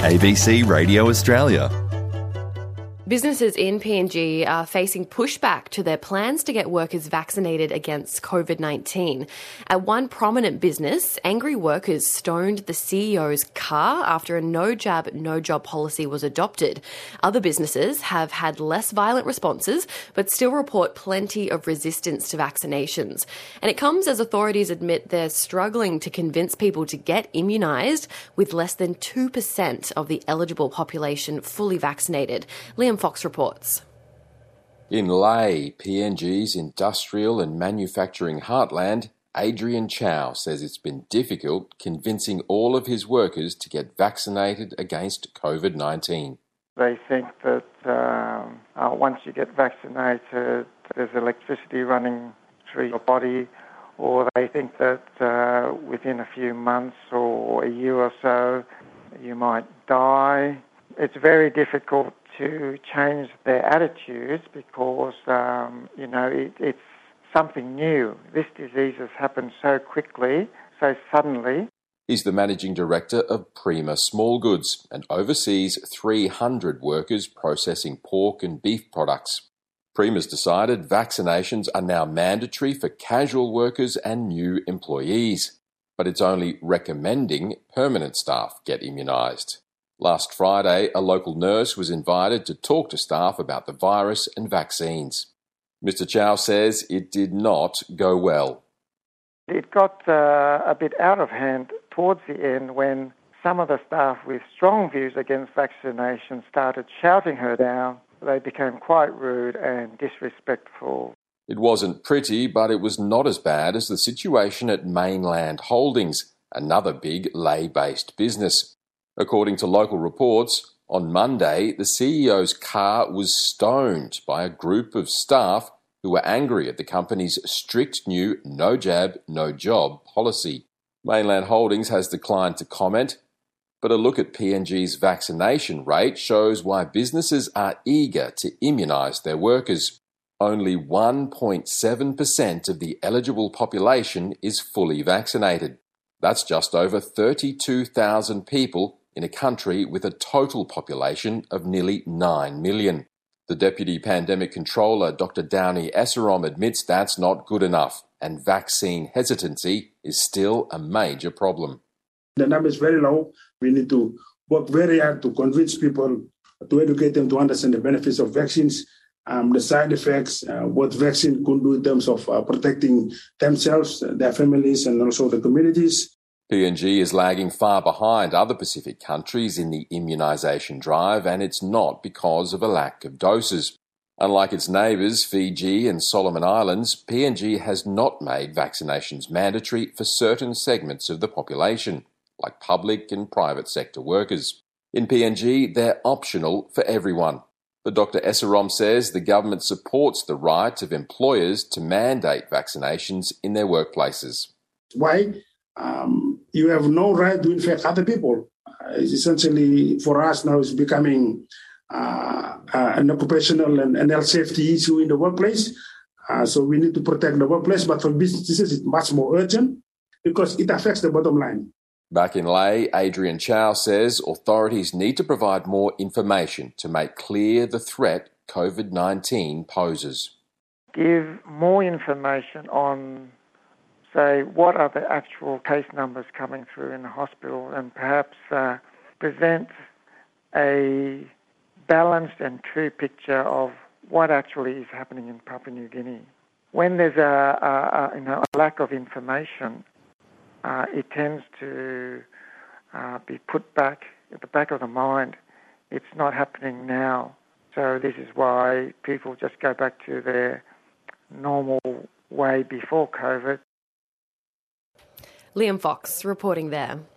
ABC Radio Australia. Businesses in PNG are facing pushback to their plans to get workers vaccinated against COVID-19. At one prominent business, angry workers stoned the CEO's car after a no jab, no job policy was adopted. Other businesses have had less violent responses, but still report plenty of resistance to vaccinations. And it comes as authorities admit they're struggling to convince people to get immunised, with less than 2% of the eligible population fully vaccinated. Liam Fox reports. In Lae, PNG's industrial and manufacturing heartland, Adrian Chow says it's been difficult convincing all of his workers to get vaccinated against COVID-19. They think that once you get vaccinated, there's electricity running through your body, or they think that within a few months or a year or so, you might die. It's very difficult to change their attitudes because, it's something new. This disease has happened so quickly, so suddenly. He's the managing director of Prima Small Goods and oversees 300 workers processing pork and beef products. Prima's decided vaccinations are now mandatory for casual workers and new employees, but it's only recommending permanent staff get immunised. Last Friday, a local nurse was invited to talk to staff about the virus and vaccines. Mr. Chow says it did not go well. It got a bit out of hand towards the end when some of the staff with strong views against vaccination started shouting her down. They became quite rude and disrespectful. It wasn't pretty, but it was not as bad as the situation at Mainland Holdings, another big Lae-based business. According to local reports, on Monday, the CEO's car was stoned by a group of staff who were angry at the company's strict new no jab, no job policy. Mainland Holdings has declined to comment, but a look at PNG's vaccination rate shows why businesses are eager to immunise their workers. Only 1.7% of the eligible population is fully vaccinated. That's just over 32,000 people in a country with a total population of nearly 9 million. The Deputy Pandemic Controller, Dr. Downey Esserom, admits that's not good enough, and vaccine hesitancy is still a major problem. The number is very low. We need to work very hard to convince people, to educate them to understand the benefits of vaccines, the side effects, what vaccine could do in terms of protecting themselves, their families, and also the communities. PNG is lagging far behind other Pacific countries in the immunisation drive, and it's not because of a lack of doses. Unlike its neighbours, Fiji and Solomon Islands, PNG has not made vaccinations mandatory for certain segments of the population, like public and private sector workers. In PNG, they're optional for everyone. But Dr. Esserom says the government supports the right of employers to mandate vaccinations in their workplaces. Why? You have no right to infect other people. It's essentially, for us now, it's becoming an occupational and health safety issue in the workplace. So we need to protect the workplace, but for businesses, it's much more urgent because it affects the bottom line. Back in Lae, Adrian Chow says authorities need to provide more information to make clear the threat COVID-19 poses. Give more information on, say, what are the actual case numbers coming through in the hospital, and perhaps present a balanced and true picture of what actually is happening in Papua New Guinea. When there's a lack of information, it tends to be put back at the back of the mind. It's not happening now. So this is why people just go back to their normal way before COVID. Liam Fox reporting there.